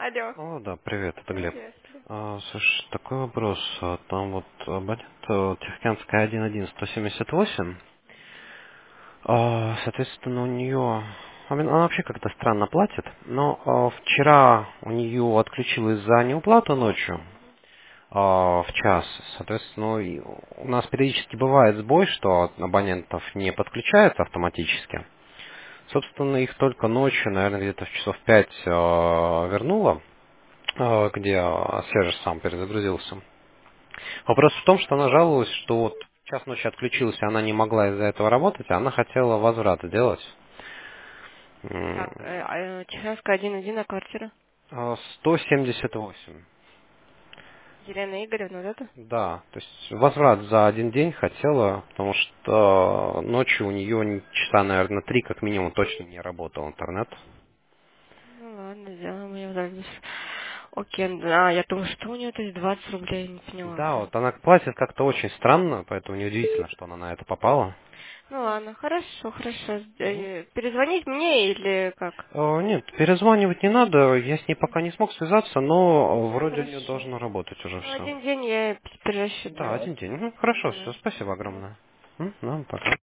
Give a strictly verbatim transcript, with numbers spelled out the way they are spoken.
Алло. О, да, привет, это Глеб. Приветствую. А, слушай, такой вопрос. А, Там вот абонент э, Тихоокеанская один один сто семьдесят восемь. А, соответственно, у нее... Она вообще как-то странно платит, но а, вчера у нее отключилась за неуплату ночью а, в час. Соответственно, и у нас периодически бывает сбой, что от абонентов не подключается автоматически. Собственно, их только ночью, наверное, где-то в часов пять а, вернуло, а, где а, сервер сам перезагрузился. Вопрос в том, что она жаловалась, что вот в час ночи отключилась, и она не могла из-за этого работать, а она хотела возврат сделать. М, Так, э, а, э, Чеховская один один, а квартира? а, сто семьдесят восемь. Елена Игоревна, вот это? Да, то есть возврат за один день хотела, потому что ночью у нее часа, наверное, три как минимум точно не работал интернет. Ну ладно, сделаем ее запись. Окей, да, я думаю, что у нее то есть двадцать рублей, не поняла Да, вообще. вот она платит как-то очень странно, поэтому неудивительно, что она на это попала. Ну ладно, хорошо, хорошо. Э, Перезвонить мне или как? Э, Нет, перезванивать не надо, я с ней пока не смог связаться, но Ну вроде у нее хорошо. должно работать уже Ну все. один день я теперь Да, рассчитаю. один день. Мгм, хорошо, все, Давай. спасибо Давай. огромное. М, Ну, пока.